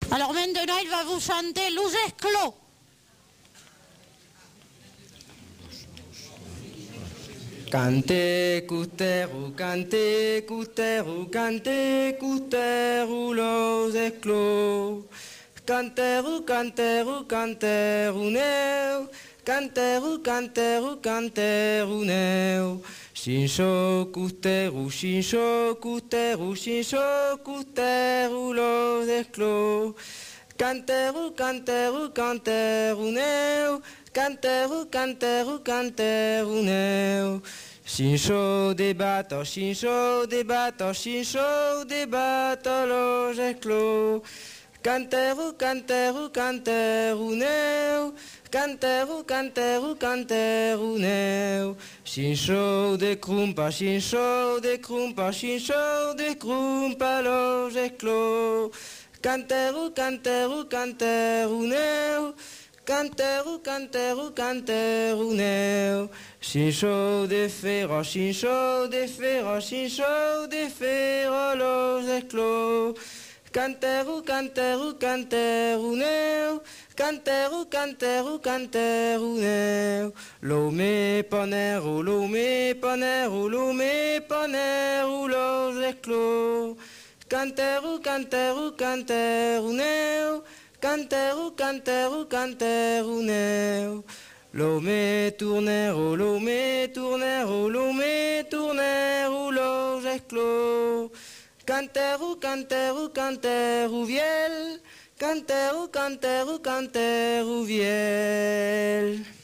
Alors maintenant, il va vous chanter Loup Esclos. Cante, custeru, cante, custeru, cante, custeru, los esclos. Canteru, canteru, canteru, neu. Canteru, canteru, canteru, neu. Shincho, custeru, shincho, custeru, shincho, custeru, los esclos. Canteru, canteru, canteru, neu. Canteru, canteru, canteru, neu. Shincho débatto, shincho débatto, shincho débatto, los esclos. Canteru, canteru, canteru, neu. Canteru, canteru, canteru, neu. Shincho de crumpa, shincho de crumpa, shincho de crumpa, los esclos. Canteru, canteru, canteru, neu. Canteru, canteru, canteru, neu. Shincho de ferro, shincho de ferro, shincho de ferro, los esclos. Canteru, canteru, canteru, neu. Canteru, canteru, canteru, neu. Lome paneru, lome paneru, lome paneru, los esclos. Canteru, canteru, canteru, neu. Canteru, canteru, canteru, neu. Lome tournero, lome tournero, lome tournero, los esclos. Canteru, canteru, canteru, viel. Canteru, canteru, canteru, viel.